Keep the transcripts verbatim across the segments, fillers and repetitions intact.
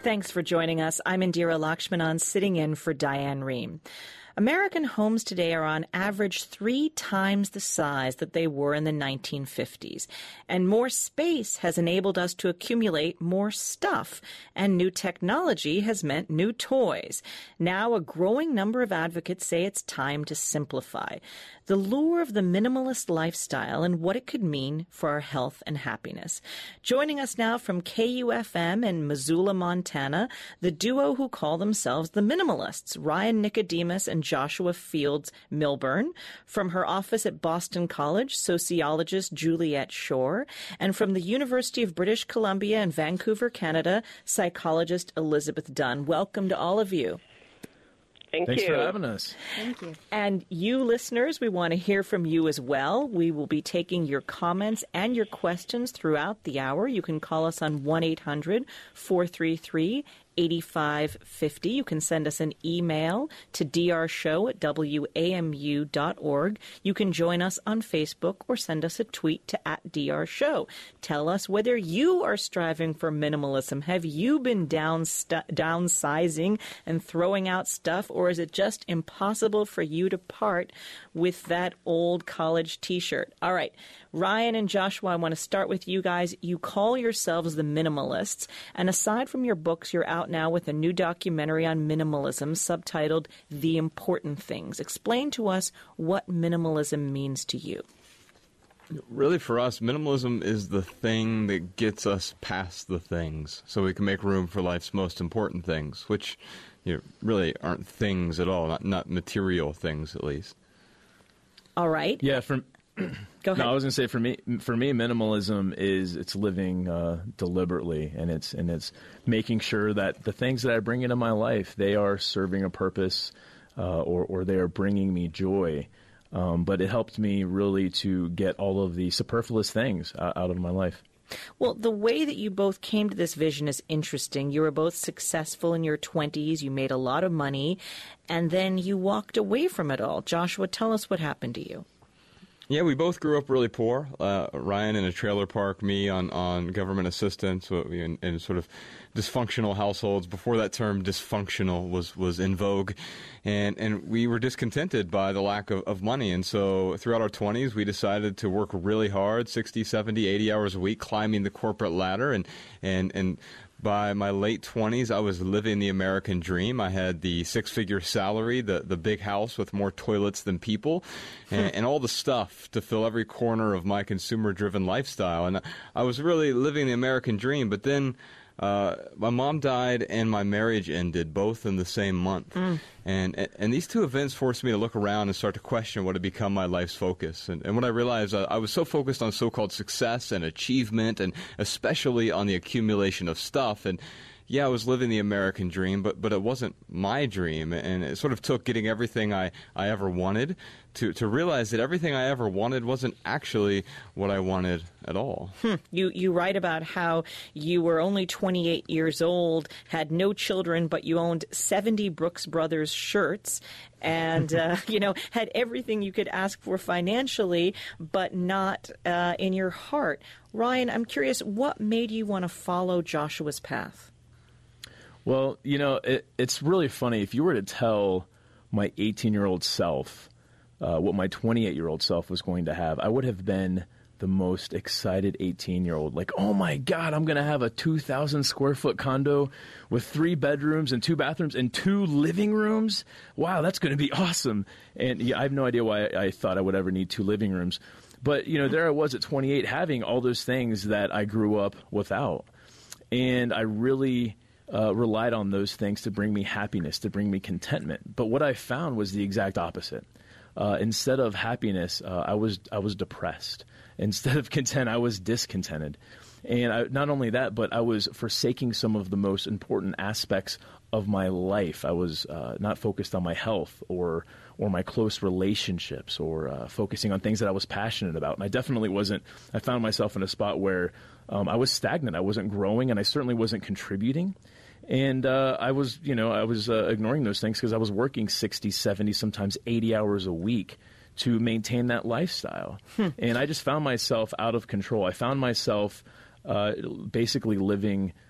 Thanks for joining us. I'm Indira Lakshmanan, sitting in for Diane Rehm. American homes today are on average three times the size that they were in the nineteen fifties. And more space has enabled us to accumulate more stuff. And new technology has meant new toys. Now a growing number of advocates say it's time to simplify. The lure of the minimalist lifestyle and what it could mean for our health and happiness. Joining us now from K U F M in Missoula, Montana, the duo who call themselves the Minimalists, Ryan Nicodemus and Joshua Fields Milburn. From her office at Boston College, sociologist Juliet Shore. And from the University of British Columbia in Vancouver, Canada, psychologist Elizabeth Dunn. Welcome to all of you. Thank Thanks you. for having us. Thank you. And you listeners, we want to hear from you as well. We will be taking your comments and your questions throughout the hour. You can call us on one eight hundred four three three eight five five zero. You can send us an email to d r show at w a m u dot org. You can join us on Facebook or send us a tweet to at drshow. Tell us whether you are striving for minimalism. Have you been down st- downsizing and throwing out stuff, or is it just impossible for you to part with that old college T-shirt? All right, Ryan and Joshua, I want to start with you guys. You call yourselves the Minimalists, and aside from your books, you're out now with a new documentary on minimalism subtitled The Important Things. Explain to us what minimalism means to you. Really, for us, minimalism is the thing that gets us past the things so we can make room for life's most important things, which you know, really aren't things at all, not, not material things at least. All right. Yeah, for Go ahead. No, I was going to say for me, for me, minimalism is it's living uh, deliberately, and it's and it's making sure that the things that I bring into my life, they are serving a purpose, uh, or or they are bringing me joy. Um, but it helped me really to get all of the superfluous things uh, out of my life. Well, the way that you both came to this vision is interesting. You were both successful in your twenties. You made a lot of money, and then you walked away from it all. Joshua, tell us what happened to you. Yeah, we both grew up really poor. Uh, Ryan in a trailer park, me on, on government assistance, in, in sort of dysfunctional households. Before that term dysfunctional was, was in vogue. And, and we were discontented by the lack of, of money. And so throughout our twenties, we decided to work really hard, sixty, seventy, eighty hours a week, climbing the corporate ladder. And, and, and by my late twenties, I was living the American dream. I had the six-figure salary, the, the big house with more toilets than people, and, and all the stuff to fill every corner of my consumer-driven lifestyle. And I was really living the American dream, but then uh, my mom died and my marriage ended, both in the same month. Mm. And, and these two events forced me to look around and start to question what had become my life's focus. And, and what I realized, I, I was so focused on so-called success and achievement, and especially on the accumulation of stuff. And yeah, I was living the American dream, but but it wasn't my dream. And it sort of took getting everything I, I ever wanted to, to realize that everything I ever wanted wasn't actually what I wanted at all. Hmm. You you write about how you were only twenty-eight years old, had no children, but you owned seventy Brooks Brothers shirts, and uh, you know had everything you could ask for financially, but not uh, in your heart. Ryan, I'm curious, what made you want to follow Joshua's path? Well, you know, it, it's really funny. If you were to tell my eighteen-year-old self uh, what my twenty-eight-year-old self was going to have, I would have been the most excited eighteen-year-old. Like, oh, my God, I'm going to have a two thousand square foot condo with three bedrooms and two bathrooms and two living rooms. Wow, that's going to be awesome. And yeah, I have no idea why I thought I would ever need two living rooms. But, you know, there I was at twenty-eight having all those things that I grew up without. And I really Uh, relied on those things to bring me happiness, to bring me contentment. But what I found was the exact opposite. Uh, instead of happiness, uh, I was I was depressed. Instead of content, I was discontented. And I, not only that, but I was forsaking some of the most important aspects of my life. I was uh, not focused on my health or or my close relationships or uh, focusing on things that I was passionate about. And I definitely wasn't. I found myself in a spot where um, I was stagnant. I wasn't growing, and I certainly wasn't contributing. And uh, I was, you know, I was uh, ignoring those things because I was working sixty, seventy, sometimes eighty hours a week to maintain that lifestyle. Hmm. And I just found myself out of control. I found myself uh, basically living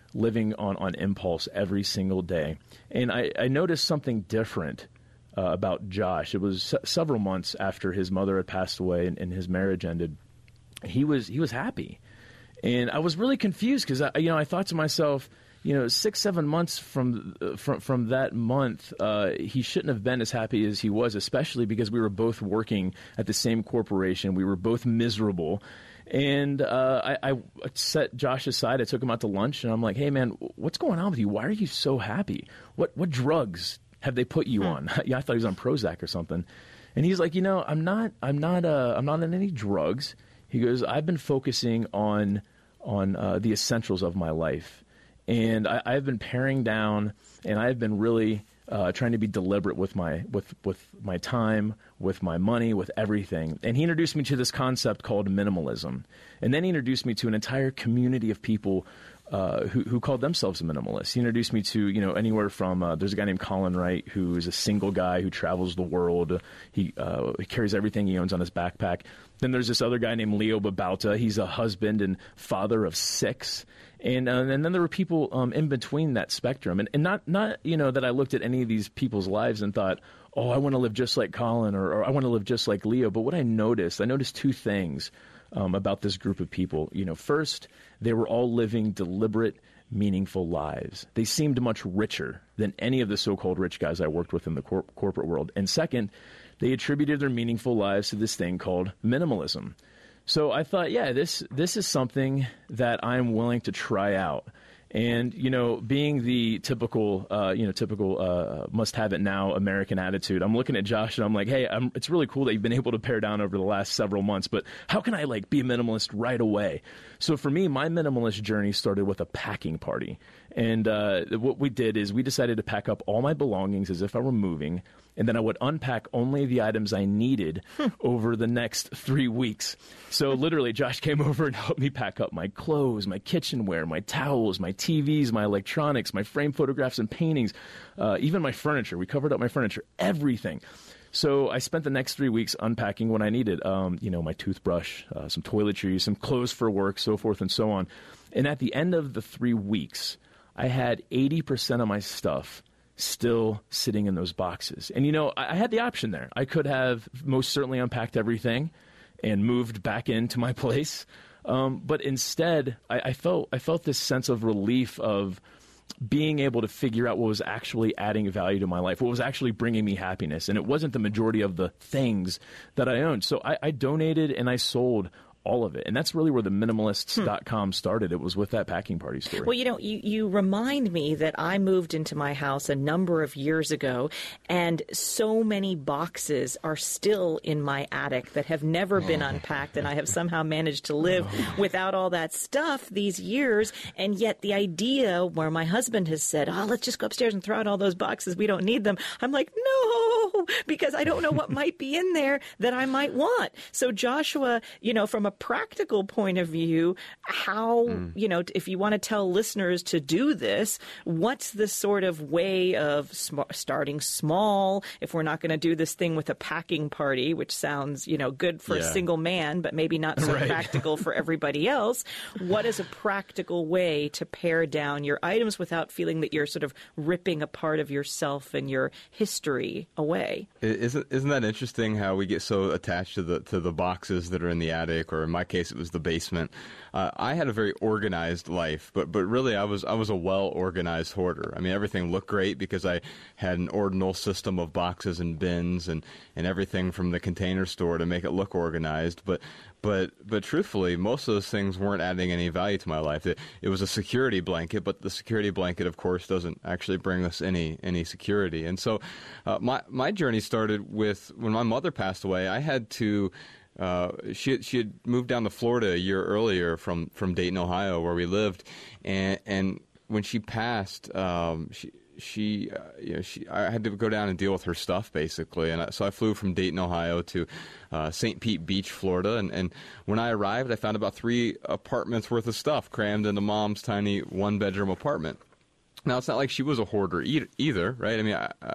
living on, on impulse every single day. And I, I noticed something different uh, about Josh. It was se- several months after his mother had passed away and, and his marriage ended. He was he was happy. And I was really confused because, I, you know, I thought to myself, you know, six, seven months from from, from that month, uh, he shouldn't have been as happy as he was, especially because we were both working at the same corporation. We were both miserable. And uh, I, I set Josh aside. I took him out to lunch, and I'm like, hey, man, what's going on with you? Why are you so happy? What what drugs have they put you hmm. on? Yeah, I thought he was on Prozac or something. And he's like, you know, I'm not, I'm not, uh, I'm not on any drugs. He goes, I've been focusing on on uh, the essentials of my life. And I, I've been paring down, and I've been really uh, trying to be deliberate with my with, with my time, with my money, with everything. And he introduced me to this concept called minimalism. And then he introduced me to an entire community of people uh, who, who called themselves minimalists. He introduced me to, you know, anywhere from, uh, there's a guy named Colin Wright who is a single guy who travels the world. He, uh, he carries everything he owns on his backpack. Then there's this other guy named Leo Babauta. He's a husband and father of six. And uh, and then there were people um, in between that spectrum. And, and not, not, you know, that I looked at any of these people's lives and thought, oh, I want to live just like Colin or, or I want to live just like Leo. But what I noticed, I noticed two things um, about this group of people. You know, first, they were all living deliberate, meaningful lives. They seemed much richer than any of the so-called rich guys I worked with in the cor- corporate world. And second, they attributed their meaningful lives to this thing called minimalism. So I thought, yeah, this this is something that I'm willing to try out. And, you know, being the typical, uh, you know, typical uh, must-have-it-now American attitude, I'm looking at Josh and I'm like, hey, I'm, it's really cool that you've been able to pare down over the last several months, but how can I, like, be a minimalist right away? So for me, my minimalist journey started with a packing party. And uh, what we did is we decided to pack up all my belongings as if I were moving, and then I would unpack only the items I needed over the next three weeks. So literally, Josh came over and helped me pack up my clothes, my kitchenware, my towels, my T Vs, my electronics, my framed photographs and paintings, uh, even my furniture. We covered up my furniture, everything. So I spent the next three weeks unpacking what I needed, um, you know, my toothbrush, uh, some toiletries, some clothes for work, so forth and so on. And at the end of the three weeks, I had eighty percent of my stuff still sitting in those boxes. And, you know, I, I had the option there. I could have most certainly unpacked everything and moved back into my place. Um, but instead, I, I felt I felt this sense of relief of being able to figure out what was actually adding value to my life, what was actually bringing me happiness. And it wasn't the majority of the things that I owned. So I, I donated and I sold all of it. And that's really where the minimalists dot com started. It was with that packing party story. Well, you know, you, you remind me that I moved into my house a number of years ago, and so many boxes are still in my attic that have never been unpacked, and I have somehow managed to live without all that stuff these years. And yet the idea where my husband has said, oh, let's just go upstairs and throw out all those boxes. We don't need them. I'm like, no, because I don't know what might be in there that I might want. So Joshua, you know, from a practical point of view, how, mm. you know, if you want to tell listeners to do this, what's the sort of way of sm- starting small if we're not going to do this thing with a packing party, which sounds, you know, good for yeah. a single man, but maybe not so right. practical for everybody else. What is a practical way to pare down your items without feeling that you're sort of ripping a part of yourself and your history away? Isn't isn't that interesting how we get so attached to the to the boxes that are in the attic, or in my case, it was the basement. Uh, I had a very organized life, but but really, I was I was a well-organized hoarder. I mean, everything looked great because I had an ordinal system of boxes and bins and, and everything from the Container Store to make it look organized. But but but truthfully, most of those things weren't adding any value to my life. It, it was a security blanket, but the security blanket, of course, doesn't actually bring us any any security. And so, uh, my my journey started with when my mother passed away. I had to. Uh, she she had moved down to Florida a year earlier from, from Dayton, Ohio, where we lived, and and when she passed, um, she she uh, you know she I had to go down and deal with her stuff basically, and I, so I flew from Dayton, Ohio, to uh, Saint Pete Beach, Florida, and and when I arrived, I found about three apartments worth of stuff crammed into Mom's tiny one bedroom apartment. Now, it's not like she was a hoarder e- either, right? I mean, I,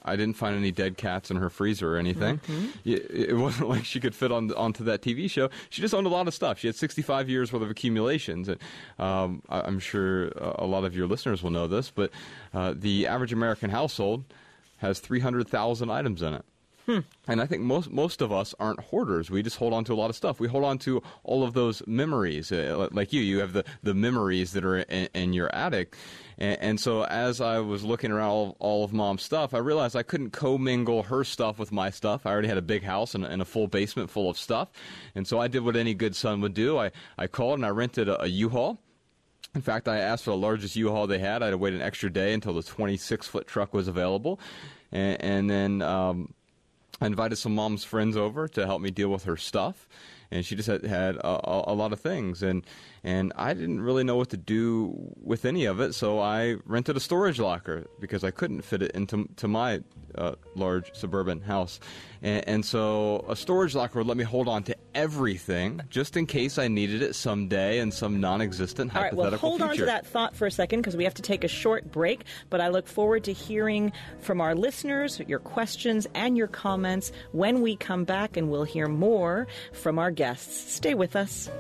I didn't find any dead cats in her freezer or anything. Mm-hmm. It, it wasn't like she could fit on onto that T V show. She just owned a lot of stuff. She had sixty-five years worth of accumulations. And um, I, I'm sure a lot of your listeners will know this, but uh, the average American household has three hundred thousand items in it. Hmm. And I think most most of us aren't hoarders. We just hold on to a lot of stuff. We hold on to all of those memories. Uh, like you, you have the, the memories that are in, in your attic. And, and so as I was looking around all, all of Mom's stuff, I realized I couldn't commingle her stuff with my stuff. I already had a big house and, and a full basement full of stuff. And so I did what any good son would do. I, I called and I rented a, a U-Haul. In fact, I asked for the largest U-Haul they had. I had to wait an extra day until the twenty-six foot truck was available. And, and then Um, I invited some Mom's friends over to help me deal with her stuff, and she just had, had a, a lot of things, and and I didn't really know what to do with any of it, so I rented a storage locker because I couldn't fit it into to my uh, large suburban house, and, and so a storage locker would let me hold on to everything just in case I needed it someday in some non-existent All right, hypothetical well, hold future. on to that thought for a second because we have to take a short break, but I look forward to hearing from our listeners, your questions, and your comments when we come back, and we'll hear more from our guests. Stay with us.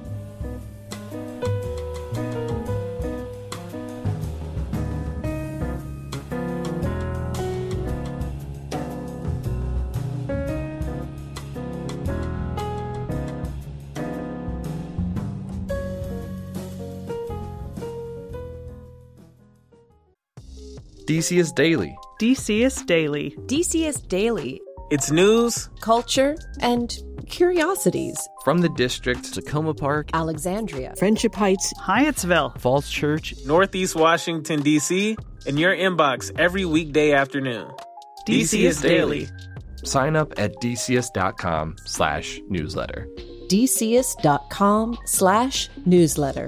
D C S Daily. D C S Daily. D C S Daily. It's news, culture, and curiosities. From the district, Tacoma Park, Alexandria, Friendship Heights, Hyattsville, Falls Church, Northeast Washington, D C, in your inbox every weekday afternoon. D C S Daily. Sign up at dcs.com slash newsletter. dcs.com slash newsletter.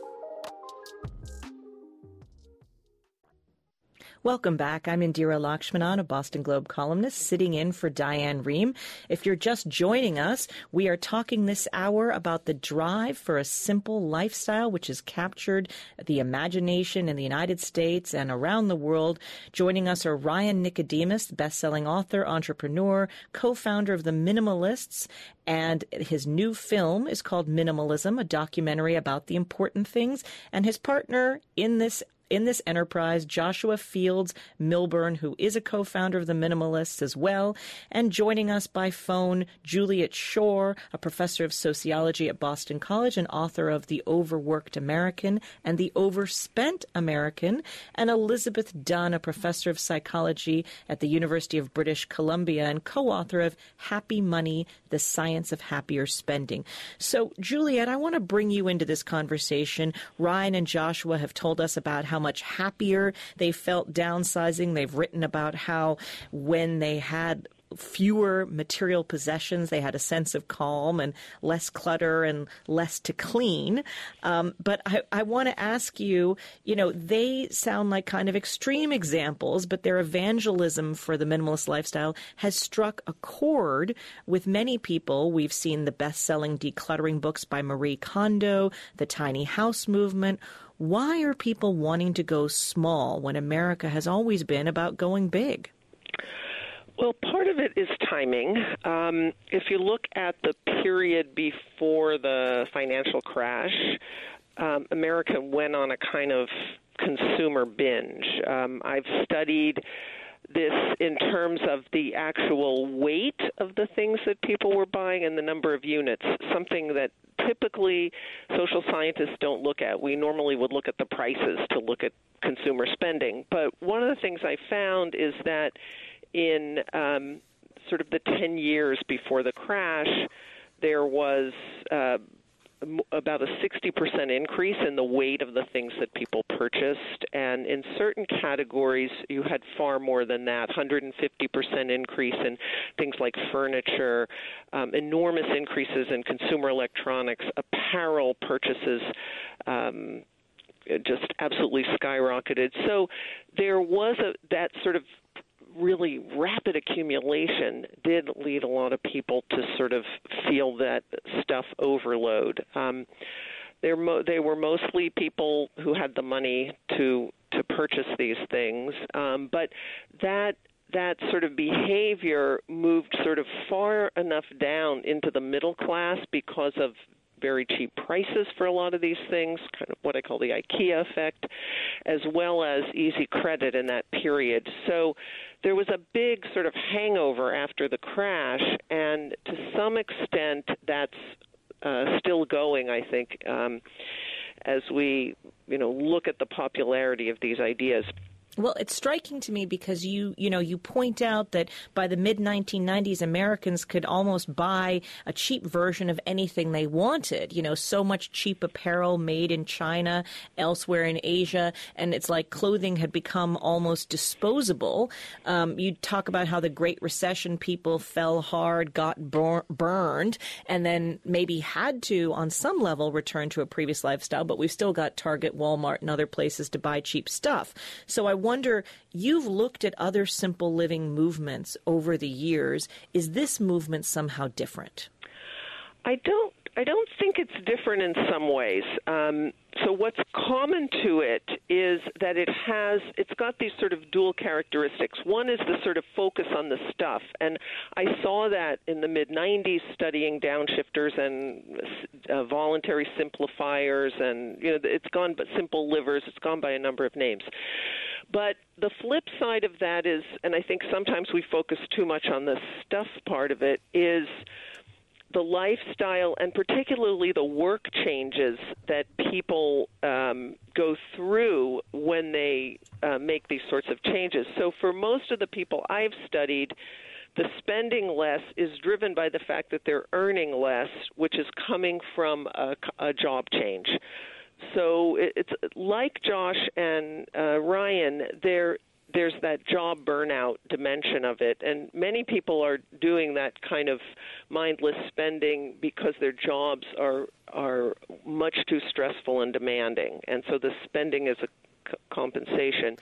Welcome back. I'm Indira Lakshmanan, a Boston Globe columnist, sitting in for Diane Rehm. If you're just joining us, we are talking this hour about the drive for a simple lifestyle, which has captured the imagination in the United States and around the world. Joining us are Ryan Nicodemus, best-selling author, entrepreneur, co-founder of The Minimalists, and his new film is called Minimalism, a documentary about the important things, and his partner in this In this enterprise, Joshua Fields Milburn, who is a co-founder of The Minimalists as well, and joining us by phone, Juliet Schor, a professor of sociology at Boston College and author of The Overworked American and The Overspent American, and Elizabeth Dunn, a professor of psychology at the University of British Columbia and co-author of Happy Money, The Science of Happier Spending. So, Juliet, I want to bring you into this conversation. Ryan and Joshua have told us about how much happier they felt downsizing. They've written about how when they had fewer material possessions, they had a sense of calm and less clutter and less to clean. Um, but I, I want to ask you, you know, they sound like kind of extreme examples, but their evangelism for the minimalist lifestyle has struck a chord with many people. We've seen the best-selling decluttering books by Marie Kondo, the tiny house movement. Why are people wanting to go small when America has always been about going big? Well, part of it is timing. Um, if you look at the period before the financial crash, um, America went on a kind of consumer binge. Um, I've studied this in terms of the actual weight of the things that people were buying and the number of units, something that typically social scientists don't look at. We normally would look at the prices to look at consumer spending. But one of the things I found is that in um, sort of the ten years before the crash, there was uh, about a sixty percent increase in the weight of the things that people purchased. And in certain categories, you had far more than that, one hundred fifty percent increase in things like furniture, um, enormous increases in consumer electronics, apparel purchases, um, just absolutely skyrocketed. So there was a that sort of really rapid accumulation did lead a lot of people to sort of feel that stuff overload. Um, they're mo- they were mostly people who had the money to to purchase these things, um, but that that sort of behavior moved sort of far enough down into the middle class because of very cheap prices for a lot of these things, kind of what I call the IKEA effect, as well as easy credit in that period. So there was a big sort of hangover after the crash, and to some extent that's uh, still going, I think, um, as we, you know, look at the popularity of these ideas. Well, it's striking to me because you, you know, you point out that by the mid nineteen nineties, Americans could almost buy a cheap version of anything they wanted. You know, so much cheap apparel made in China, elsewhere in Asia, and it's like clothing had become almost disposable. Um, you talk about how the Great Recession, people fell hard, got bur- burned, and then maybe had to, on some level, return to a previous lifestyle. But we've still got Target, Walmart, and other places to buy cheap stuff. So I wonder, you've looked at other simple living movements over the years. Is this movement somehow different? I don't I don't think it's different in some ways. Um, so what's common to it is that it has, it's got these sort of dual characteristics. One is the sort of focus on the stuff, and I saw that in the mid nineties studying downshifters and uh, voluntary simplifiers, and you know, it's gone, but simple livers, it's gone by a number of names. But the flip side of that is, and I think sometimes we focus too much on the stuff part of it, is the lifestyle and particularly the work changes that people um, go through when they uh, make these sorts of changes. So for most of the people I've studied, the spending less is driven by the fact that they're earning less, which is coming from a, a job change. So it's like Josh and uh, Ryan, they're there's that job burnout dimension of it. And many people are doing that kind of mindless spending because their jobs are are much too stressful and demanding. And so the spending is a c- compensation.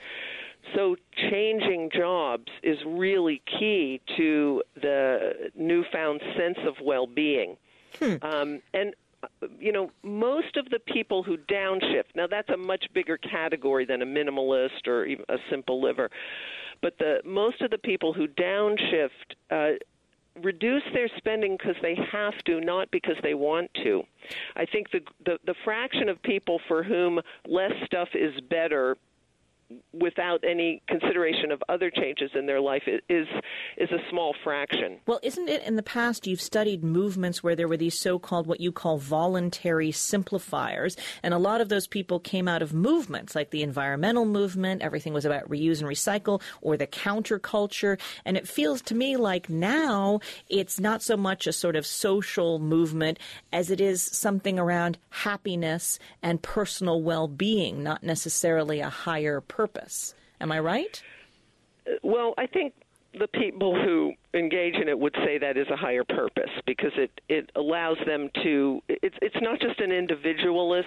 So changing jobs is really key to the newfound sense of well-being. Hmm. Um, and you know, most of the people who downshift, now that's a much bigger category than a minimalist or even a simple liver, but the most of the people who downshift uh, reduce their spending because they have to, not because they want to. I think the, the the fraction of people for whom less stuff is better without any consideration of other changes in their life is is a small fraction. Well, isn't it in the past you've studied movements where there were these so-called what you call voluntary simplifiers, and a lot of those people came out of movements like the environmental movement, everything was about reuse and recycle, or the counterculture, and it feels to me like now it's not so much a sort of social movement as it is something around happiness and personal well-being, not necessarily a higher purpose. Purpose. Am I right? Well, I think the people who engage in it would say that is a higher purpose because it, it allows them to, it's it's not just an individualist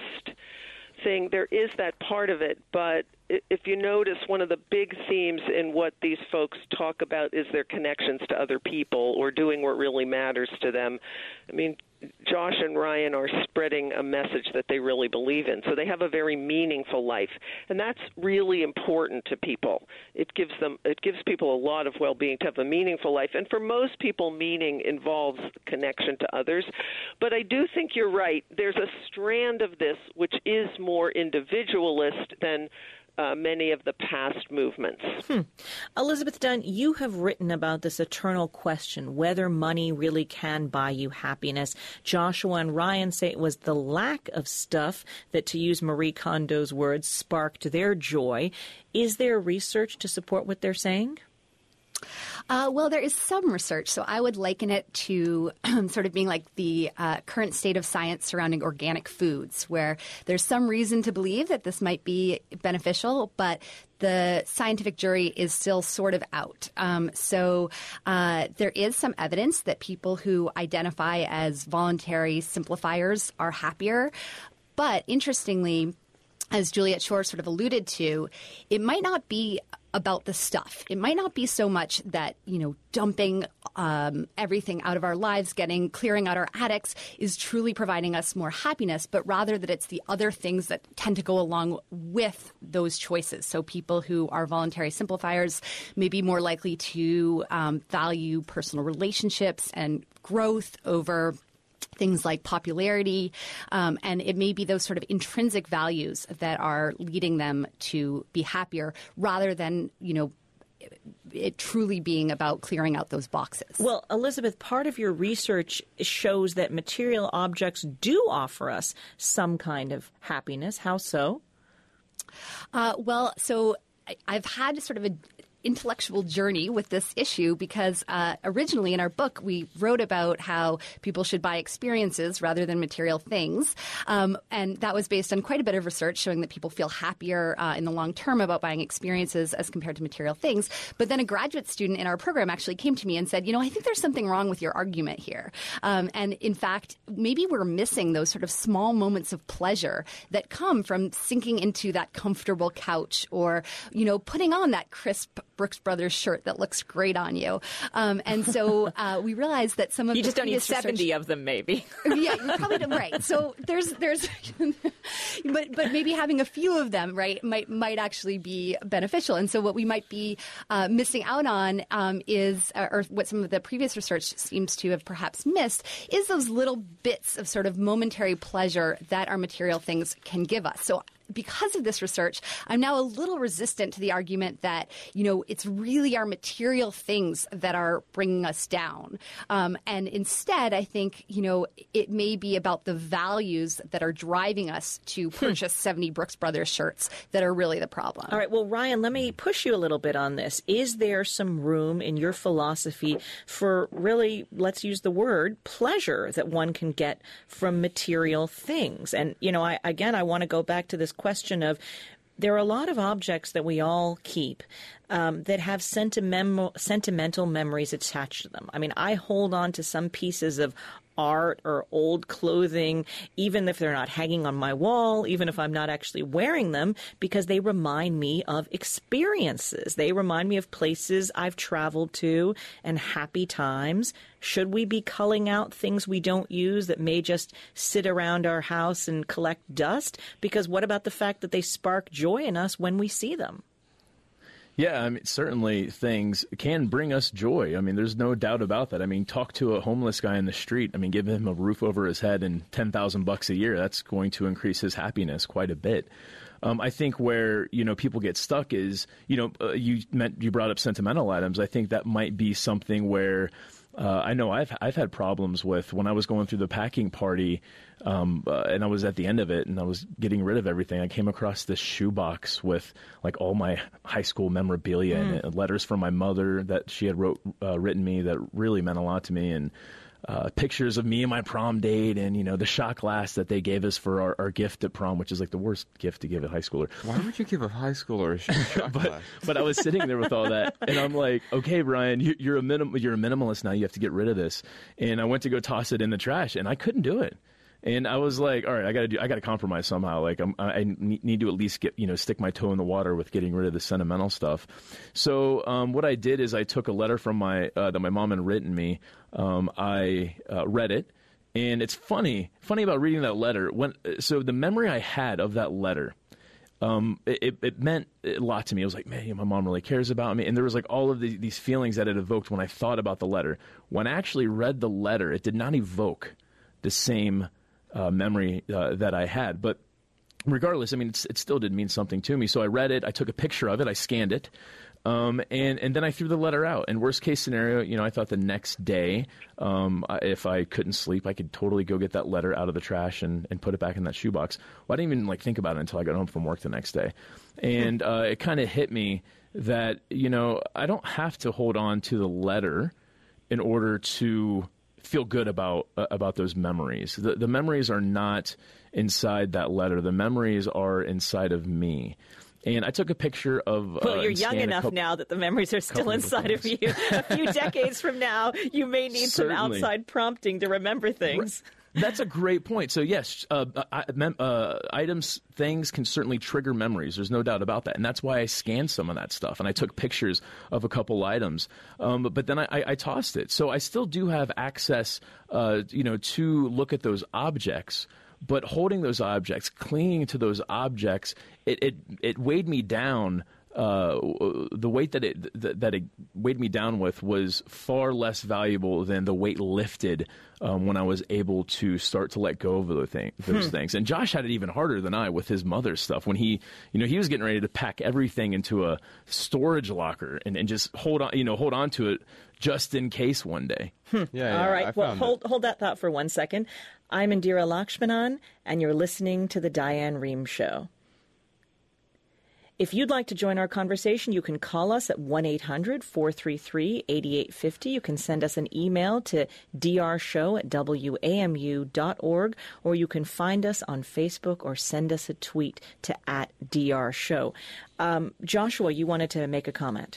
thing. There is that part of it, but if you notice, one of the big themes in what these folks talk about is their connections to other people or doing what really matters to them. I mean, Josh and Ryan are spreading a message that they really believe in. So they have a very meaningful life. And that's really important to people. It gives them it gives people a lot of well-being to have a meaningful life. And for most people, meaning involves connection to others. But I do think you're right. There's a strand of this which is more individualist than Uh, many of the past movements. Hmm. Elizabeth Dunn, you have written about this eternal question, whether money really can buy you happiness. Joshua and Ryan say it was the lack of stuff that, to use Marie Kondo's words, sparked their joy. Is there research to support what they're saying? Uh, well, there is some research. So I would liken it to sort of being like the uh, current state of science surrounding organic foods, where there's some reason to believe that this might be beneficial, but the scientific jury is still sort of out. Um, so uh, there is some evidence that people who identify as voluntary simplifiers are happier. But interestingly, as Juliet Shore sort of alluded to, it might not be about the stuff. It might not be so much that, you know, dumping um, everything out of our lives, getting, clearing out our attics is truly providing us more happiness, but rather that it's the other things that tend to go along with those choices. So people who are voluntary simplifiers may be more likely to um, value personal relationships and growth over things like popularity, um, and it may be those sort of intrinsic values that are leading them to be happier rather than, you know, it truly being about clearing out those boxes. Well, Elizabeth, part of your research shows that material objects do offer us some kind of happiness. How so? Uh, well, so I, I've had sort of a intellectual journey with this issue because uh, originally in our book we wrote about how people should buy experiences rather than material things, um, and that was based on quite a bit of research showing that people feel happier uh, in the long term about buying experiences as compared to material things. But then a graduate student in our program actually came to me and said, you know, I think there's something wrong with your argument here, um, and in fact maybe we're missing those sort of small moments of pleasure that come from sinking into that comfortable couch or, you know, putting on that crisp Brooks Brothers shirt that looks great on you. Um, and so uh, we realized that some of you the just don't need research, seventy of them, maybe. Yeah, you probably don't. Right. So there's there's, but but maybe having a few of them, right, might might actually be beneficial. And so what we might be uh, missing out on um, is, uh, or what some of the previous research seems to have perhaps missed, is those little bits of sort of momentary pleasure that our material things can give us. So because of this research, I'm now a little resistant to the argument that, you know, it's really our material things that are bringing us down. Um, and instead, I think, you know, it may be about the values that are driving us to purchase seventy Brooks Brothers shirts that are really the problem. All right. Well, Ryan, let me push you a little bit on this. Is there some room in your philosophy for really, let's use the word, pleasure that one can get from material things? And, you know, I, again, I want to go back to this question of there are a lot of objects that we all keep um, that have sentimental, sentimental memories attached to them. I mean, I hold on to some pieces of art or old clothing, even if they're not hanging on my wall, even if I'm not actually wearing them, because they remind me of experiences. They remind me of places I've traveled to and happy times. Should we be culling out things we don't use that may just sit around our house and collect dust? Because what about the fact that they spark joy in us when we see them? Yeah, I mean, certainly things can bring us joy. I mean, there's no doubt about that. I mean, talk to a homeless guy in the street. I mean, give him a roof over his head and ten thousand bucks a year. That's going to increase his happiness quite a bit. Um, I think where, you know, people get stuck is, you know, uh, you meant you brought up sentimental items. I think that might be something where uh, I know I've I've had problems with when I was going through the packing party. Um, uh, and I was at the end of it, and I was getting rid of everything. I came across this shoebox with like all my high school memorabilia mm. and letters from my mother that she had wrote uh, written me that really meant a lot to me, and uh, pictures of me and my prom date, and you know the shot glass that they gave us for our, our gift at prom, which is like the worst gift to give a high schooler. Why would you give a high schooler a shot but, glass? But I was sitting there with all that, and I'm like, okay, Brian, you, you're a minim- you're a minimalist now. You have to get rid of this. And I went to go toss it in the trash, and I couldn't do it. And I was like, all right, I got to do, I got to compromise somehow. Like, I'm, I need to at least get, you know, stick my toe in the water with getting rid of the sentimental stuff. So, um, what I did is I took a letter from my, uh, that my mom had written me. Um, I, uh, read it. And it's funny, funny about reading that letter. When, so the memory I had of that letter, um, it, it meant a lot to me. I was like, man, my mom really cares about me. And there was like all of the, these feelings that it evoked when I thought about the letter. When I actually read the letter, it did not evoke the same Uh, memory uh, that I had. But regardless, I mean, it's, it still did mean something to me. So I read it, I took a picture of it, I scanned it, um, and, and then I threw the letter out. And worst case scenario, you know, I thought the next day, um, if I couldn't sleep, I could totally go get that letter out of the trash and, and put it back in that shoebox. Well, I didn't even like think about it until I got home from work the next day. And uh, it kind of hit me that, you know, I don't have to hold on to the letter in order to feel good about uh, about those memories. The, the memories are not inside that letter. The memories are inside of me. And I took a picture of... Well, uh, you're young enough couple, now that the memories are still inside of you. A few decades from now, you may need Certainly. some outside prompting to remember things. That's a great point. So yes, uh, I, mem- uh, items, things can certainly trigger memories. There's no doubt about that, and that's why I scanned some of that stuff and I took pictures of a couple items. Um, but, but then I, I, I tossed it. So I still do have access, uh, you know, to look at those objects. But holding those objects, clinging to those objects, it it, it weighed me down. Uh, the weight that it th- that it weighed me down with was far less valuable than the weight lifted um, when I was able to start to let go of those, thing, those hmm. things. And Josh had it even harder than I with his mother's stuff. When he, you know, he was getting ready to pack everything into a storage locker and, and just hold on, you know, hold on to it just in case one day. Hmm. Yeah, yeah. All right. I Well, hold it. hold that thought for one second. I'm Indira Lakshmanan, and you're listening to the Diane Rehm Show. If you'd like to join our conversation, you can call us at one eight hundred four three three eight eight five zero. You can send us an email to d r show at w a m u dot org, or you can find us on Facebook or send us a tweet to at drshow. Um, Joshua, you wanted to make a comment.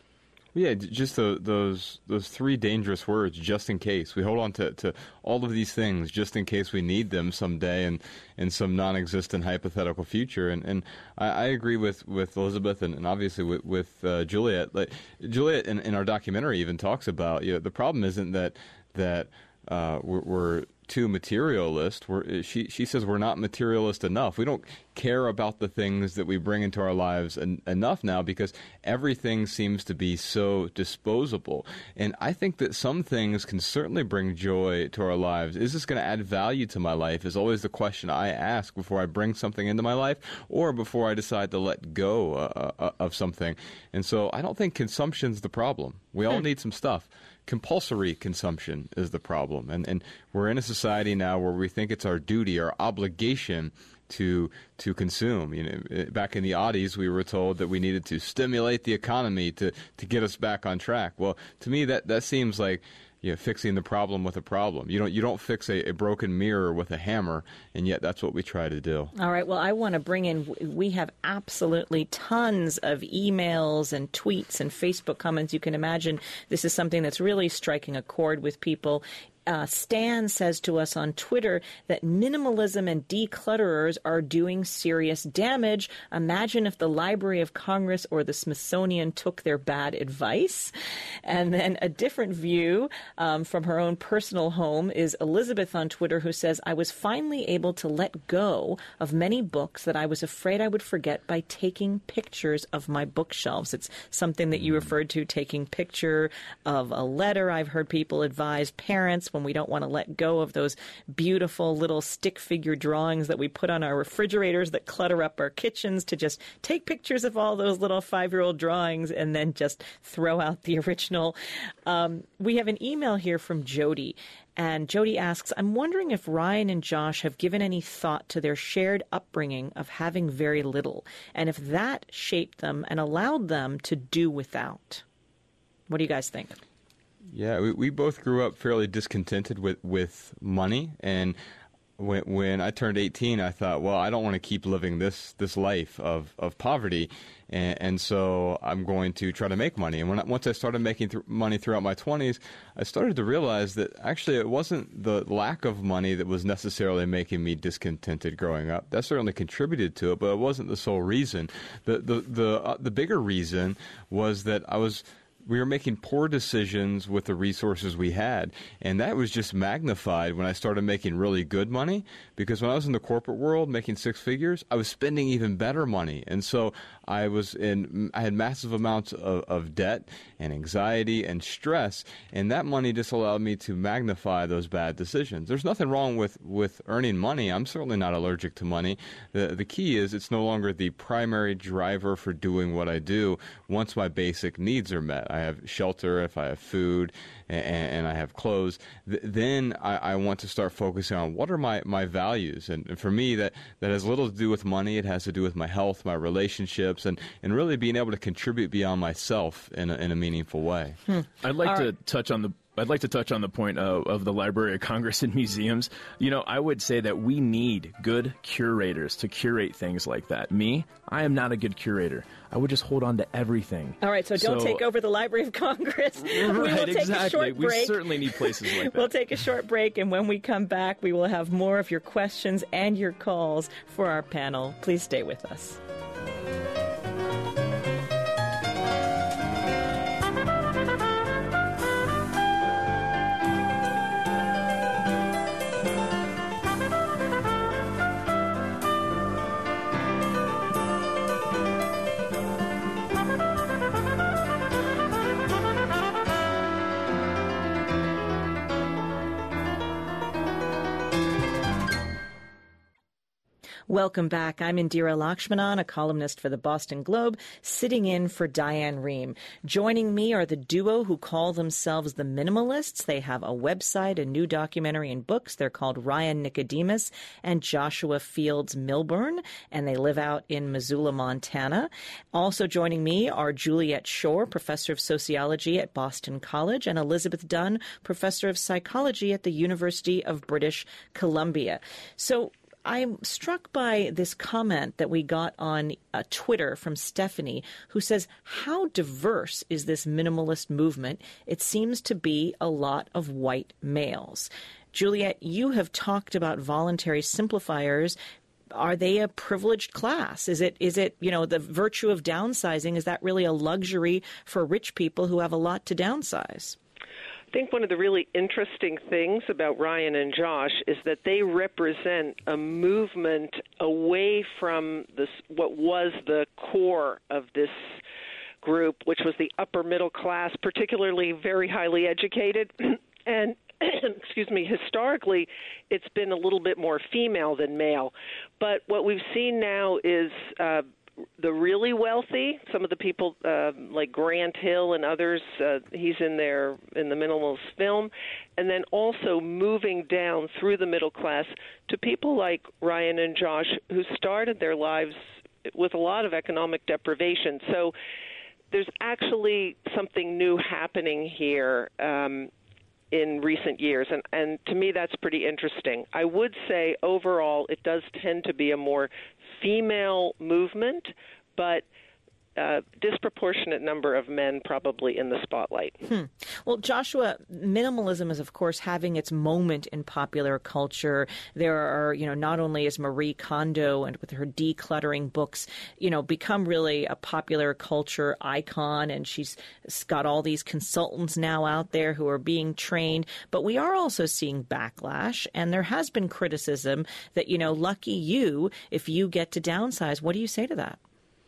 Yeah, just the, those those three dangerous words, just in case. We hold on to, to all of these things just in case we need them someday in, in some non-existent hypothetical future. And and I, I agree with, with Elizabeth and, and obviously with, with uh, Juliet. Like, Juliet in, in our documentary even talks about, you know, the problem isn't that that uh, we're, we're too materialist. We're, she she says we're not materialist enough. We don't care about the things that we bring into our lives en- enough now because everything seems to be so disposable. And I think that some things can certainly bring joy to our lives. Is this going to add value to my life is always the question I ask before I bring something into my life or before I decide to let go uh, uh, of something. And so I don't think consumption's the problem. We all need some stuff. Compulsory consumption is the problem. And and we're in a society now where we think it's our duty, our obligation to to consume. You know, back in the Audis, we were told that we needed to stimulate the economy to, to get us back on track. Well, to me, that, that seems like, you know, fixing the problem with a problem. You don't you don't fix a, a broken mirror with a hammer, and yet that's what we try to do. All right. Well, I want to bring in, we have absolutely tons of emails and tweets and Facebook comments. You can imagine this is something that's really striking a chord with people. Uh, Stan says to us on Twitter that minimalism and declutterers are doing serious damage. Imagine if the Library of Congress or the Smithsonian took their bad advice. And then a different view um, from her own personal home is Elizabeth on Twitter, who says, I was finally able to let go of many books that I was afraid I would forget by taking pictures of my bookshelves. It's something that you referred to, taking picture of a letter. I've heard people advise parents when we don't want to let go of those beautiful little stick figure drawings that we put on our refrigerators that clutter up our kitchens to just take pictures of all those little five-year-old drawings and then just throw out the original. Um, we have an email here from Jody. And Jody asks, I'm wondering if Ryan and Josh have given any thought to their shared upbringing of having very little, and if that shaped them and allowed them to do without. What do you guys think? Yeah, we, we both grew up fairly discontented with, with money, and when when I turned eighteen, I thought, well, I don't want to keep living this this life of, of poverty, and, and so I'm going to try to make money. And when I, once I started making th- money throughout my twenties, I started to realize that actually it wasn't the lack of money that was necessarily making me discontented growing up. That certainly contributed to it, but it wasn't the sole reason. The the the, uh, the bigger reason was that I was we were making poor decisions with the resources we had, and that was just magnified when I started making really good money, because when I was in the corporate world making six figures, I was spending even better money, and so I was in, I had massive amounts of, of debt and anxiety and stress, and that money just allowed me to magnify those bad decisions. There's nothing wrong with, with earning money. I'm certainly not allergic to money. The, the key is it's no longer the primary driver for doing what I do once my basic needs are met. I have shelter, if I have food, and, and I have clothes, th- then I, I want to start focusing on what are my, my values. And, and for me, that, that has little to do with money. It has to do with my health, my relationships, and, and really being able to contribute beyond myself in a, in a meaningful way. Hmm. I'd like All to right. touch on the I'd like to touch on the point of, of the Library of Congress and museums. You know, I would say that we need good curators to curate things like that. Me, I am not a good curator. I would just hold on to everything. All right, so don't So- take over the Library of Congress. we will Right, take exactly. a short We break. certainly need places like that. We'll take a short break, and when we come back, we will have more of your questions and your calls for our panel. Please stay with us. Welcome back. I'm Indira Lakshmanan, a columnist for the Boston Globe, sitting in for Diane Rehm. Joining me are the duo who call themselves the Minimalists. They have a website, a new documentary, and books. They're called Ryan Nicodemus and Joshua Fields Milburn, and they live out in Missoula, Montana. Also joining me are Juliet Schor, professor of sociology at Boston College, and Elizabeth Dunn, professor of psychology at the University of British Columbia. So, I'm struck by this comment that we got on uh, Twitter from Stephanie, who says, how diverse is this minimalist movement? It seems to be a lot of white males. Juliet, you have talked about voluntary simplifiers. Are they a privileged class? Is it, is it, you know, the virtue of downsizing? Is that really a luxury for rich people who have a lot to downsize? I think one of the really interesting things about Ryan and Josh is that they represent a movement away from this, what was the core of this group, which was the upper middle class, particularly very highly educated. And, excuse me, historically, it's been a little bit more female than male. But what we've seen now is uh, the really wealthy, some of the people uh, like Grant Hill and others, uh, he's in there in the minimalist film, and then also moving down through the middle class to people like Ryan and Josh, who started their lives with a lot of economic deprivation. So there's actually something new happening here um, in recent years, and, and to me that's pretty interesting. I would say overall it does tend to be a more female movement, but a disproportionate number of men probably in the spotlight. Hmm. Well, Joshua, minimalism is, of course, having its moment in popular culture. There are, you know, not only is Marie Kondo and with her decluttering books, you know, become really a popular culture icon, and she's got all these consultants now out there who are being trained, but we are also seeing backlash, and there has been criticism that, you know, lucky you if you get to downsize. What do you say to that?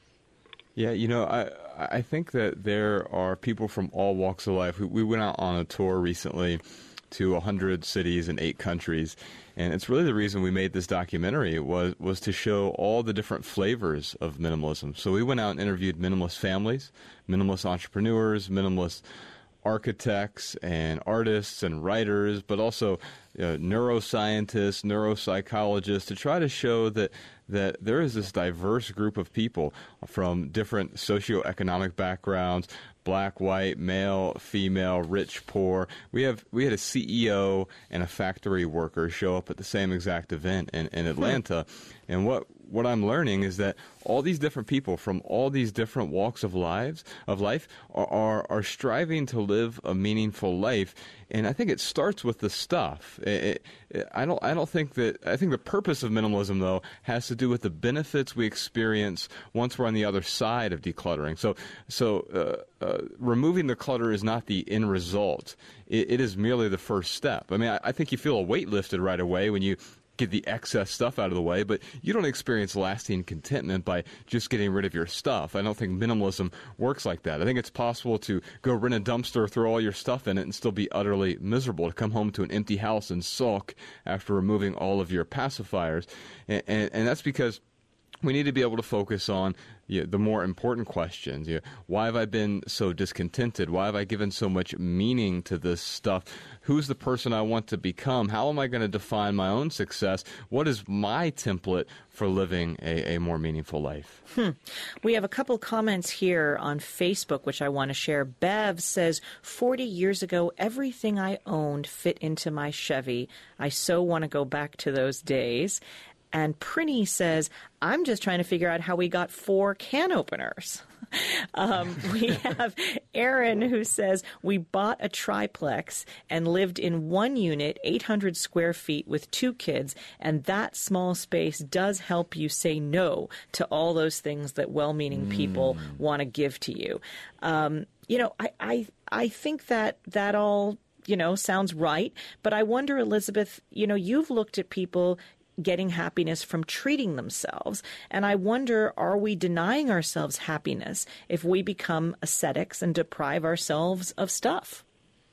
Yeah, you know, I I think that there are people from all walks of life. We, we went out on a tour recently to one hundred cities in eight countries, and it's really the reason we made this documentary was was to show all the different flavors of minimalism. So we went out and interviewed minimalist families, minimalist entrepreneurs, minimalist architects and artists and writers, but also uh, neuroscientists, neuropsychologists, to try to show that that there is this diverse group of people from different socioeconomic backgrounds, black, white, male, female, rich, poor. We have we had a C E O and a factory worker show up at the same exact event in, in Atlanta. And what what I'm learning is that all these different people from all these different walks of lives of life are, are, are striving to live a meaningful life. And I think it starts with the stuff. It, it, I don't I don't think that I think the purpose of minimalism, though, has to do with the benefits we experience once we're on the other side of decluttering. So so uh, uh, removing the clutter is not the end result. It, it is merely the first step. I mean, I, I think you feel a weight lifted right away when you get the excess stuff out of the way, but you don't experience lasting contentment by just getting rid of your stuff. I don't think minimalism works like that. I think it's possible to go rent a dumpster, throw all your stuff in it, and still be utterly miserable, to come home to an empty house and sulk after removing all of your pacifiers. And, and, and that's because we need to be able to focus on you know, the more important questions. You know, why have I been so discontented? Why have I given so much meaning to this stuff? Who's the person I want to become? How am I going to define my own success? What is my template for living a, a more meaningful life? Hmm. We have a couple comments here on Facebook, which I want to share. Bev says, forty years ago, everything I owned fit into my Chevy. I so want to go back to those days. And Prinny says, I'm just trying to figure out how we got four can openers. um, we have Aaron who says, we bought a triplex and lived in one unit, eight hundred square feet with two kids. And that small space does help you say no to all those things that well-meaning mm. people want to give to you. Um, you know, I, I, I think that that all, you know, sounds right. But I wonder, Elizabeth, you know, you've looked at people getting happiness from treating themselves. And I wonder, are we denying ourselves happiness if we become ascetics and deprive ourselves of stuff?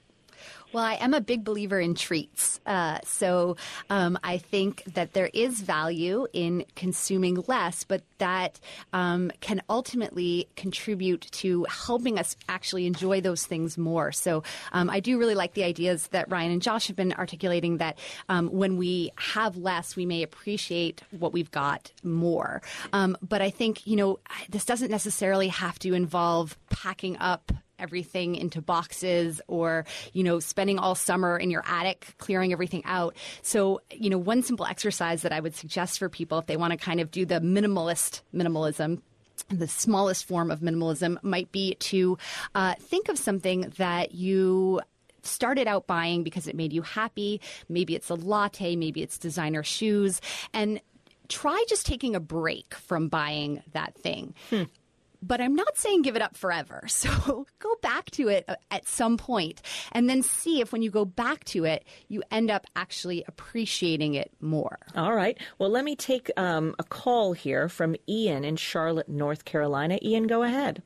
Well, I am a big believer in treats. Uh, so um, I think that there is value in consuming less, but that um, can ultimately contribute to helping us actually enjoy those things more. So um, I do really like the ideas that Ryan and Josh have been articulating, that um, when we have less, we may appreciate what we've got more. Um, but I think, you know, this doesn't necessarily have to involve packing up everything into boxes or, you know, spending all summer in your attic clearing everything out. So, you know, one simple exercise that I would suggest for people if they want to kind of do the minimalist minimalism, the smallest form of minimalism, might be to uh, think of something that you started out buying because it made you happy. Maybe it's a latte, maybe it's designer shoes, and try just taking a break from buying that thing. Hmm. But I'm not saying give it up forever. So go back to it at some point and then see if when you go back to it, you end up actually appreciating it more. All right. Well, let me take um, a call here from Ian in Charlotte, North Carolina. Ian, go ahead.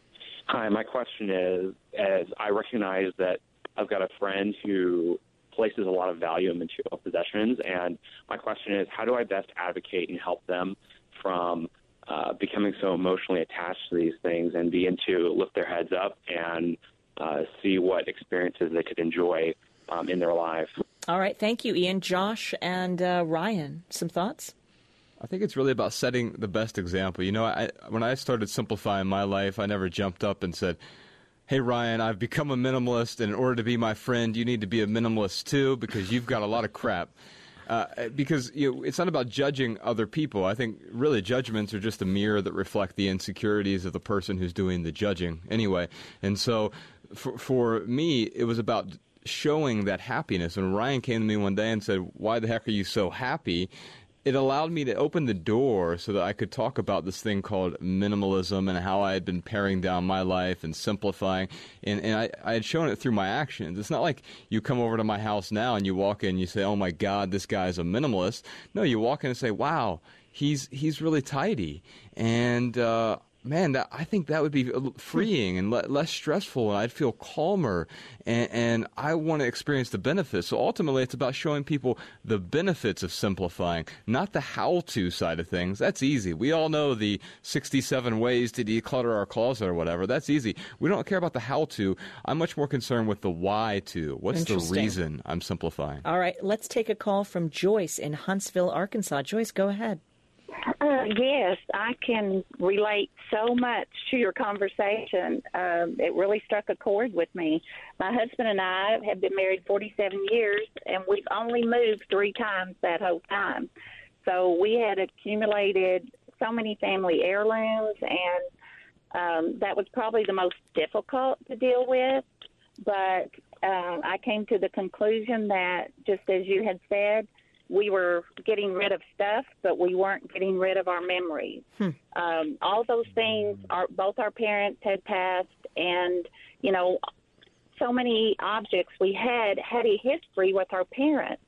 Hi, my question is, as I recognize that I've got a friend who places a lot of value in material possessions, and my question is, how do I best advocate and help them from Uh, becoming so emotionally attached to these things and begin to lift their heads up and uh, see what experiences they could enjoy um, in their life. All right. Thank you, Ian. Josh and uh, Ryan, some thoughts? I think it's really about setting the best example. You know, I, when I started simplifying my life, I never jumped up and said, hey, Ryan, I've become a minimalist, and in order to be my friend, you need to be a minimalist too because you've got a lot of crap. Uh, because you know, it's not about judging other people. I think really judgments are just a mirror that reflect the insecurities of the person who's doing the judging anyway. And so for, for me, it was about showing that happiness. When Ryan came to me one day and said, why the heck are you so happy? It allowed me to open the door so that I could talk about this thing called minimalism and how I had been paring down my life and simplifying. And, and I, I had shown it through my actions. It's not like you come over to my house now and you walk in and you say, oh, my God, this guy's a minimalist. No, you walk in and say, wow, he's he's really tidy. And uh, man, that, I think that would be freeing and le- less stressful, and I'd feel calmer, and, and I want to experience the benefits. So ultimately, it's about showing people the benefits of simplifying, not the how-to side of things. That's easy. We all know the sixty-seven ways to declutter our closet or whatever. That's easy. We don't care about the how-to. I'm much more concerned with the why-to. What's the reason I'm simplifying? All right, let's take a call from Joyce in Huntsville, Arkansas. Joyce, go ahead. Uh, yes, I can relate so much to your conversation. Um, it really struck a chord with me. My husband and I have been married forty-seven years, and we've only moved three times that whole time. So we had accumulated so many family heirlooms, and um, that was probably the most difficult to deal with. But uh, I came to the conclusion that, just as you had said, we were getting rid of stuff, but we weren't getting rid of our memories. Hmm. Um, all those things, are, both our parents had passed, and, you know, so many objects we had had a history with our parents.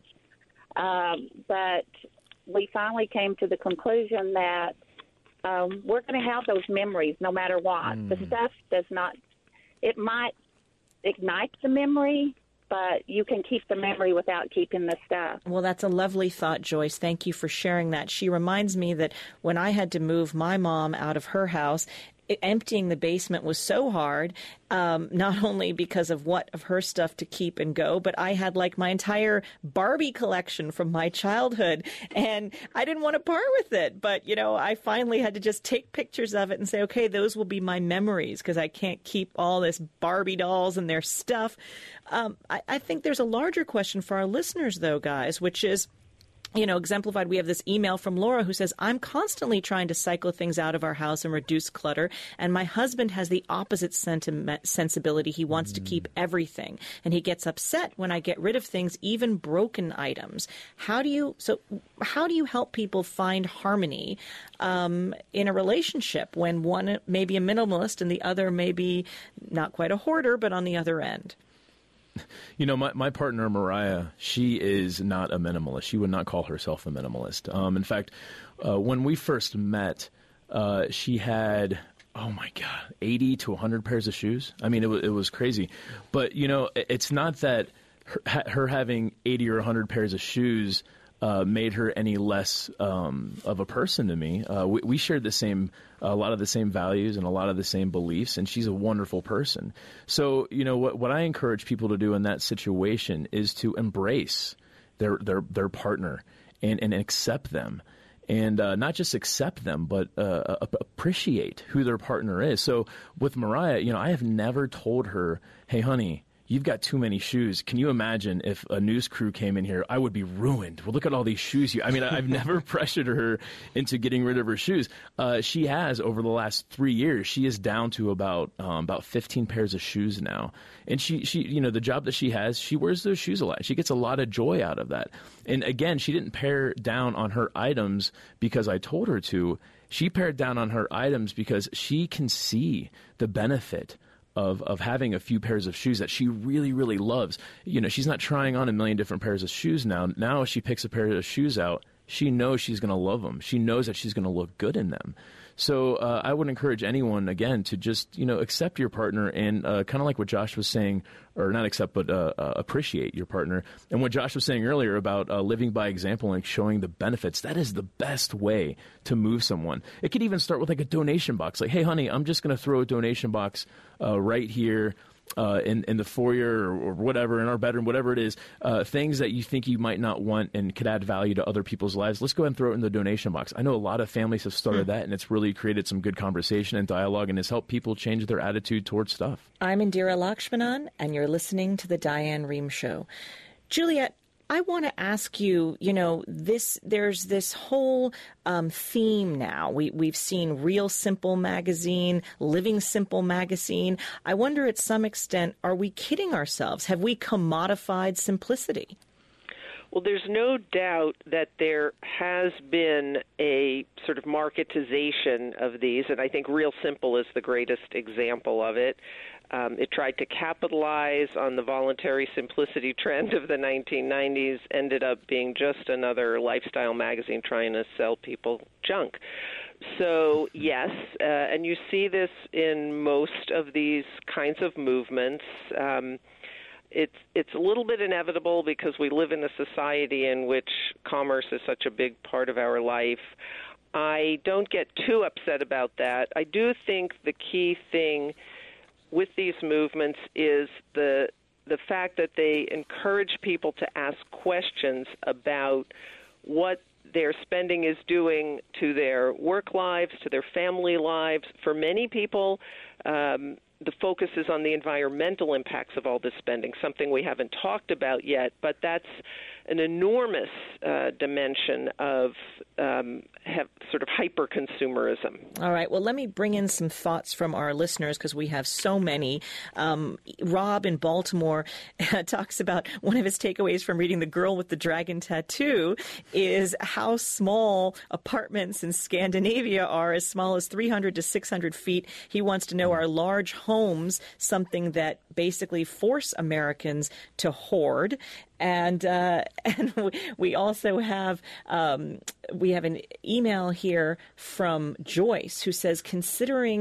Um, but we finally came to the conclusion that um, we're going to have those memories no matter what. Mm. The stuff does not, it might ignite the memory, but you can keep the memory without keeping the stuff. Well, that's a lovely thought, Joyce. Thank you for sharing that. She reminds me that when I had to move my mom out of her house, emptying the basement was so hard, um, not only because of what of her stuff to keep and go, but I had like my entire Barbie collection from my childhood, and I didn't want to part with it. But, you know, I finally had to just take pictures of it and say, okay, those will be my memories because I can't keep all this Barbie dolls and their stuff. Um, I, I think there's a larger question for our listeners, though, guys, which is, you know, exemplified, we have this email from Laura who says, I'm constantly trying to cycle things out of our house and reduce clutter, and my husband has the opposite sentiment, sensibility. He wants mm. to keep everything, and he gets upset when I get rid of things, even broken items. How do you, so how do you help people find harmony um, in a relationship when one may be a minimalist and the other may be not quite a hoarder, but on the other end? You know, my, my partner, Mariah, she is not a minimalist. She would not call herself a minimalist. Um, in fact, uh, when we first met, uh, she had, oh, my God, eighty to one hundred pairs of shoes. I mean, it, w- it was crazy. But, you know, it's not that her, ha- her having eighty or one hundred pairs of shoes uh, made her any less um, of a person to me. Uh, we, we shared the same, a lot of the same values and a lot of the same beliefs, and she's a wonderful person. So, you know, what, what I encourage people to do in that situation is to embrace their their, their partner and, and accept them. And uh, not just accept them, but uh, appreciate who their partner is. So with Mariah, you know, I have never told her, hey, honey, you've got too many shoes. Can you imagine if a news crew came in here? I would be ruined. Well, look at all these shoes. You, I mean, I've never pressured her into getting rid of her shoes. Uh, she has, over the last three years, she is down to about um, about fifteen pairs of shoes now. And she, she, you know, the job that she has, she wears those shoes a lot. She gets a lot of joy out of that. And again, she didn't pare down on her items because I told her to. She pared down on her items because she can see the benefit of of having a few pairs of shoes that she really, really loves. You know, she's not trying on a million different pairs of shoes now. Now she picks a pair of shoes out, she knows she's going to love them. She knows that she's going to look good in them. So uh, I would encourage anyone, again, to just, you know, accept your partner and uh, kind of like what Josh was saying, or not accept, but uh, uh, appreciate your partner. And what Josh was saying earlier about uh, living by example and showing the benefits, that is the best way to move someone. It could even start with like a donation box. Like, hey, honey, I'm just going to throw a donation box uh, right here uh, in, in the foyer or, or whatever, in our bedroom, whatever it is, uh, things that you think you might not want and could add value to other people's lives. Let's go ahead and throw it in the donation box. I know a lot of families have started that, and it's really created some good conversation and dialogue, and has helped people change their attitude towards stuff. I'm Indira Lakshmanan, and you're listening to The Diane Rehm Show. Juliet, I want to ask you, you know, this, there's this whole um, theme now. We, we've seen Real Simple magazine, Living Simple magazine. I wonder, at some extent, are we kidding ourselves? Have we commodified simplicity? Well, there's no doubt that there has been a sort of marketization of these, and I think Real Simple is the greatest example of it. Um, it tried to capitalize on the voluntary simplicity trend of the nineteen nineties, ended up being just another lifestyle magazine trying to sell people junk. So, yes, uh, and you see this in most of these kinds of movements. Um, it's it's a little bit inevitable because we live in a society in which commerce is such a big part of our life. I don't get too upset about that. I do think the key thing with these movements is the the fact that they encourage people to ask questions about what their spending is doing to their work lives, to their family lives. For many people, um, the focus is on the environmental impacts of all this spending, something we haven't talked about yet, but that's an enormous uh, dimension of um, have sort of hyper-consumerism. All right. Well, let me bring in some thoughts from our listeners because we have so many. Um, Rob in Baltimore uh, talks about one of his takeaways from reading The Girl with the Dragon Tattoo is how small apartments in Scandinavia are, as small as three hundred to six hundred feet. He wants to know, are large homes something that basically force Americans to hoard? And uh, and we also have um, we have an email here from Joyce who says, considering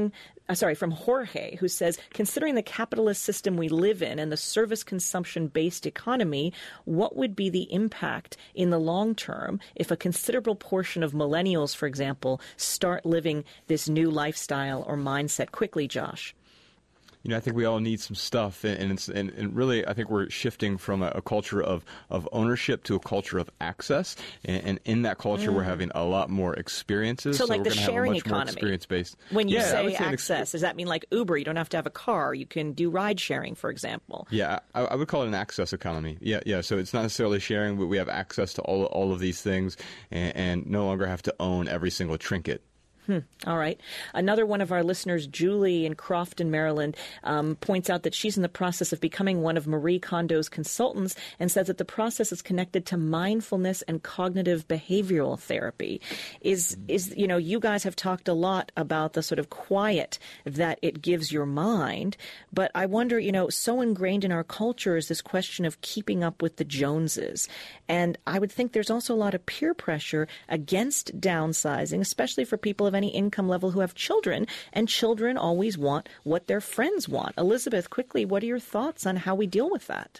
uh, sorry, from Jorge, who says, considering the capitalist system we live in and the service consumption-based economy, what would be the impact in the long term if a considerable portion of millennials, for example, start living this new lifestyle or mindset quickly, Josh? You know, I think we all need some stuff, and and, it's, and, and really, I think we're shifting from a, a culture of, of ownership to a culture of access, and, and in that culture, mm. we're having a lot more experiences. So, so like we're the have sharing a much economy. More experience-based. When you yeah, say say access, exp- does that mean like Uber? You don't have to have a car. You can do ride sharing, for example. Yeah, I, I would call it an access economy. Yeah, yeah. So it's not necessarily sharing, but we have access to all all of these things, and, and no longer have to own every single trinket. Hmm. All right. Another one of our listeners, Julie in Crofton, Maryland, um, points out that she's in the process of becoming one of Marie Kondo's consultants and says that the process is connected to mindfulness and cognitive behavioral therapy. Is, is you know, you guys have talked a lot about the sort of quiet that it gives your mind, but I wonder, you know, so ingrained in our culture is this question of keeping up with the Joneses. And I would think there's also a lot of peer pressure against downsizing, especially for people of any income level who have children, and children always want what their friends want. Elizabeth, quickly, what are your thoughts on how we deal with that?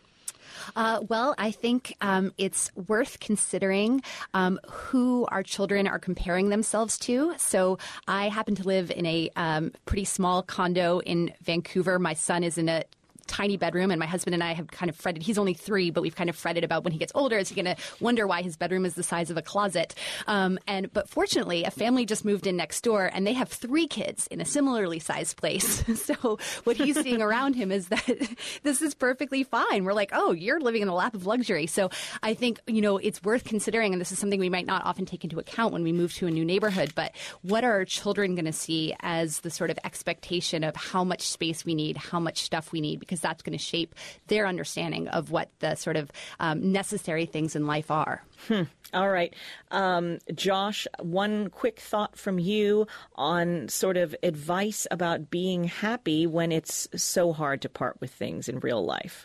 Uh, well, I think um, it's worth considering um, who our children are comparing themselves to. So I happen to live in a um, pretty small condo in Vancouver. My son is in a tiny bedroom, and my husband and I have kind of fretted. He's only three, but we've kind of fretted about when he gets older, is he going to wonder why his bedroom is the size of a closet? Um, and but fortunately, a family just moved in next door, and they have three kids in a similarly sized place. So what he's seeing around him is that this is perfectly fine. We're like, oh, you're living in the lap of luxury. So I think, you know, it's worth considering, and this is something we might not often take into account when we move to a new neighborhood, but what are our children going to see as the sort of expectation of how much space we need, how much stuff we need, because that's going to shape their understanding of what the sort of um, necessary things in life are. Hmm. All right. Um, Josh, one quick thought from you on sort of advice about being happy when it's so hard to part with things in real life.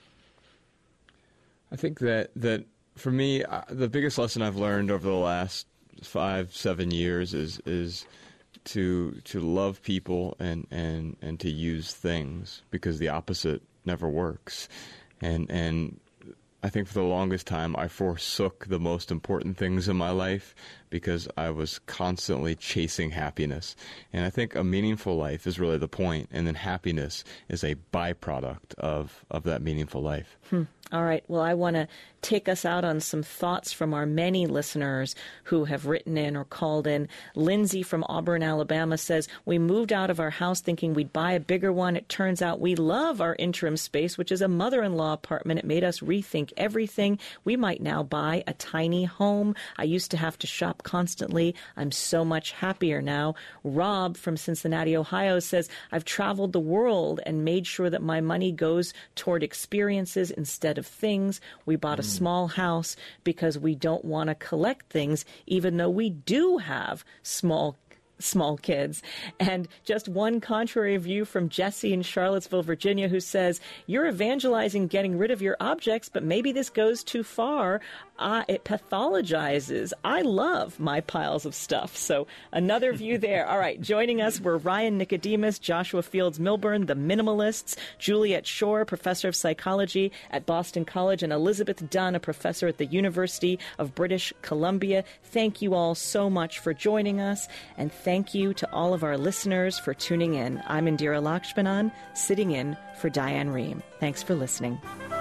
I think that, that for me, uh, the biggest lesson I've learned over the last five, seven years is is to to love people and, and, and to use things, because the opposite never works. And and I think for the longest time I forsook the most important things in my life because I was constantly chasing happiness. And I think a meaningful life is really the point, and then happiness is a byproduct of, of that meaningful life. Hmm. All right. Well, I want to take us out on some thoughts from our many listeners who have written in or called in. Lindsay from Auburn, Alabama says, we moved out of our house thinking we'd buy a bigger one. It turns out we love our interim space, which is a mother-in-law apartment. It made us rethink everything. We might now buy a tiny home. I used to have to shop constantly. I'm so much happier now. Rob from Cincinnati, Ohio says, I've traveled the world and made sure that my money goes toward experiences instead of things. We bought a mm. small house because we don't want to collect things, even though we do have small small kids. And just one contrary view from Jesse in Charlottesville, Virginia, who says, you're evangelizing getting rid of your objects, but maybe this goes too far. Uh, it pathologizes. I love my piles of stuff. So another view there. All right. Joining us were Ryan Nicodemus, Joshua Fields Milburn, the Minimalists, Juliet Shore, professor of psychology at Boston College, and Elizabeth Dunn, a professor at the University of British Columbia. Thank you all so much for joining us. And thank you to all of our listeners for tuning in. I'm Indira Lakshmanan, sitting in for Diane Rehm. Thanks for listening.